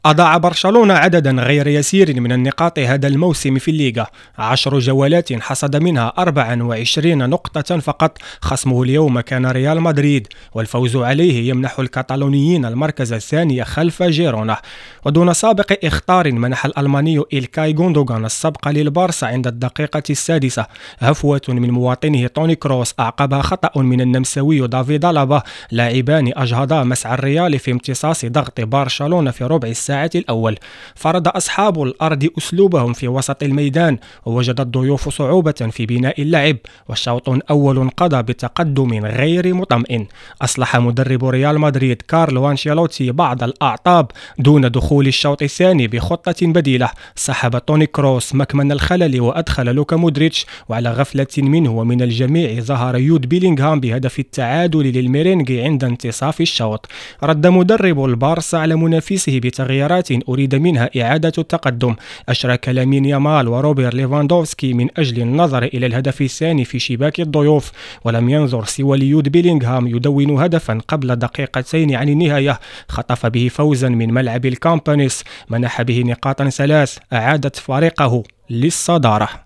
أضاع برشلونة عددا غير يسير من النقاط هذا الموسم في الليغا، 10 جولات حصد منها 24 نقطة فقط. خصمه اليوم كان ريال مدريد، والفوز عليه يمنح الكتالونيين المركز الثاني خلف جيرونا. ودون سابق إخطار منح الألماني إلكاي غوندوغان السبق للبارسا عند الدقيقة السادسة. هفوة من مواطنه توني كروس أعقبها خطأ من النمساوي دافيد ألابا، لاعبان أجهضا مسعى الريال في امتصاص ضغط برشلونة في ربع الساعة الأول. فرض أصحاب الأرض أسلوبهم في وسط الميدان، ووجد الضيوف صعوبة في بناء اللعب، والشوط الأول انقضى بتقدم غير مطمئن. أصلح مدرب ريال مدريد كارلو أنشيلوتي بعض الأعطاب دون دخول الشوط الثاني بخطة بديلة. سحب توني كروس مكمن الخلل وأدخل لوكا مودريتش، وعلى غفلة منه ومن الجميع ظهر يود بيلينغهام بهدف التعادل للميرينغي عند انتصاف الشوط. رد مدرب البارسا على منافسه بتغييرات أريد منها إعادة التقدم. أشرك لامين يامال وروبر ليفاندوفسكي من أجل النظر إلى الهدف الثاني في شباك الضيوف، ولم ينظر سوى ليود بيلينغهام يدون هدفا قبل دقيقتين عن النهاية، خطف به فوزا من ملعب الكامبانيس منح به نقاطا 3 أعادت فريقه للصدارة.